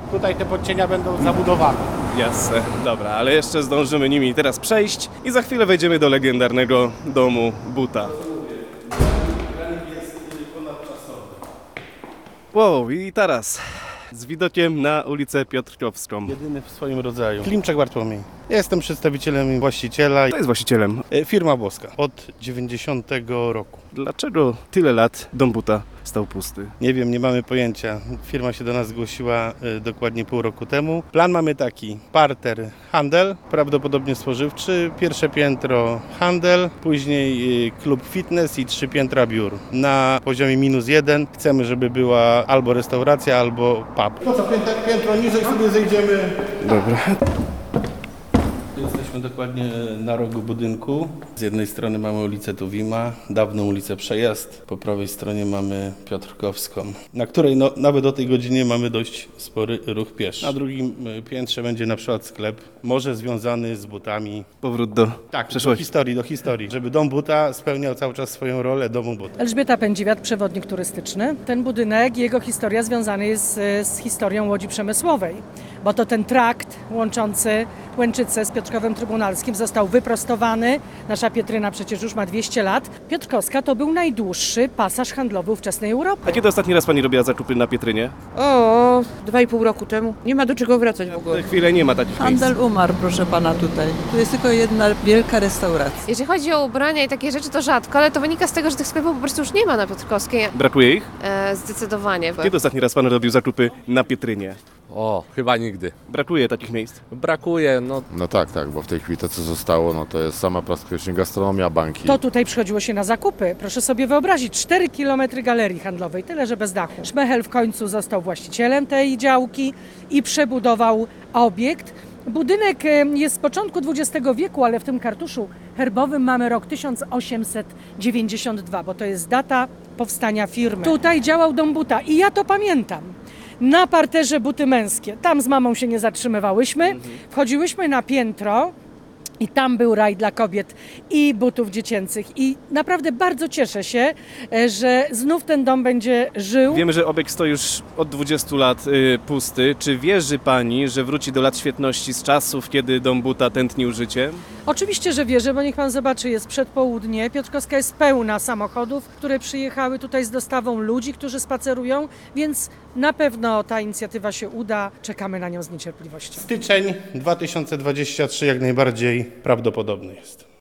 Tutaj te podcienia będą zabudowane. Jasne, dobra, ale jeszcze zdążymy nimi teraz przejść i za chwilę wejdziemy do legendarnego domu Buta. Wow, i taras z widokiem na ulicę Piotrkowską. Jedyny w swoim rodzaju. Klimczak Bartłomiej. Ja jestem przedstawicielem właściciela. Kto jest właścicielem? Firma włoska. Od 90 roku. Dlaczego tyle lat dom Buta stał pusty? Nie wiem, nie mamy pojęcia. Firma się do nas zgłosiła dokładnie pół roku temu. Plan mamy taki. Parter handel, prawdopodobnie spożywczy. Pierwsze piętro handel, później klub fitness i 3 piętra biur. Na poziomie -1 chcemy, żeby była albo restauracja, albo pub. No co, piętro niżej sobie zejdziemy. Dobra. Jesteśmy dokładnie na rogu budynku. Z jednej strony mamy ulicę Tuwima, dawną ulicę Przejazd. Po prawej stronie mamy Piotrkowską, na której nawet o tej godzinie mamy dość spory ruch pieszy. Na drugim piętrze będzie na przykład sklep, może związany z butami. Powrót do przeszłości. Do historii, żeby dom Buta spełniał cały czas swoją rolę domu Buta. Elżbieta Pędziwiat, przewodnik turystyczny. Ten budynek, jego historia związana jest z historią Łodzi Przemysłowej, bo to ten trakt łączący Łęczycę z Piotrkowem Trybunalskim został wyprostowany. Nasza Pietryna przecież już ma 200 lat. Piotrkowska to był najdłuższy pasaż handlowy ówczesnej Europy. A kiedy ostatni raz pani robiła zakupy na Pietrynie? O, 2,5 roku temu. Nie ma do czego wracać w ogóle. Za chwilę nie ma takich Handel miejsc. umarł, proszę pana, tutaj. Tu jest tylko jedna wielka restauracja. Jeżeli chodzi o ubrania i takie rzeczy, to rzadko, ale to wynika z tego, że tych sklepów po prostu już nie ma na Piotrkowskiej. Brakuje ich? Zdecydowanie. Kiedy ostatni raz pan robił zakupy na Pietrynie? O, chyba nigdy. Brakuje takich miejsc. Brakuje, no No tak, bo w tej chwili to co zostało, no to jest sama praktycznie gastronomia, banki. To tutaj przychodziło się na zakupy. Proszę sobie wyobrazić, 4 km galerii handlowej, tyle że bez dachu. Szmechel w końcu został właścicielem tej działki i przebudował obiekt. Budynek jest z początku XX wieku, ale w tym kartuszu herbowym mamy rok 1892, bo to jest data powstania firmy. Tutaj działał dom Buta i ja to pamiętam. Na parterze buty męskie. Tam z mamą się nie zatrzymywałyśmy. Wchodziłyśmy na piętro i tam był raj dla kobiet i butów dziecięcych. I naprawdę bardzo cieszę się, że znów ten dom będzie żył. Wiemy, że obiekt stoi już od 20 lat pusty. Czy wierzy pani, że wróci do lat świetności z czasów, kiedy dom Buta tętnił życie? Oczywiście, że wierzę, bo niech pan zobaczy, jest przedpołudnie. Piotrkowska jest pełna samochodów, które przyjechały tutaj z dostawą ludzi, którzy spacerują, więc na pewno ta inicjatywa się uda. Czekamy na nią z niecierpliwością. Styczeń 2023 jak najbardziej prawdopodobny jest.